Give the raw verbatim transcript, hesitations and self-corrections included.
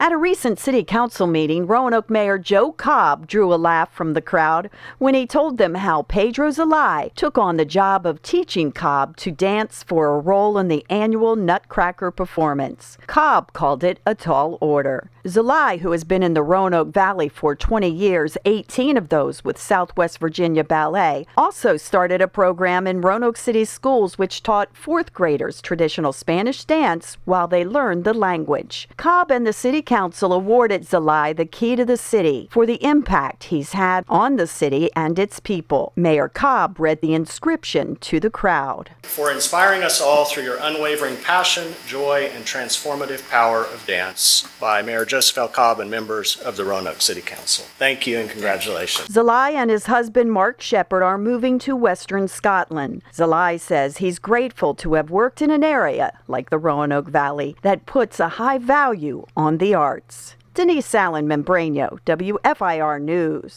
At a recent city council meeting, Roanoke Mayor Joe Cobb drew a laugh from the crowd when he told them how Pedro Zelay took on the job of teaching Cobb to dance for a role in the annual Nutcracker performance. Cobb called it a tall order. Zelay, who has been in the Roanoke Valley for twenty years, eighteen of those with Southwest Virginia Ballet, also started a program in Roanoke City schools which taught fourth graders traditional Spanish dance while they learned the language. Cobb and the city council awarded Zelay the key to the city for the impact he's had on the city and its people. Mayor Cobb read the inscription to the crowd. For inspiring us all through your unwavering passion, joy, and transformative power of dance, by Mayor Joseph L. Cobb and members of the Roanoke City Council. Thank you and congratulations. Zelay and his husband Mark Shepard are moving to Western Scotland. Zelay says he's grateful to have worked in an area like the Roanoke Valley that puts a high value on the arts. Denise Allen Membrano, W F I R News.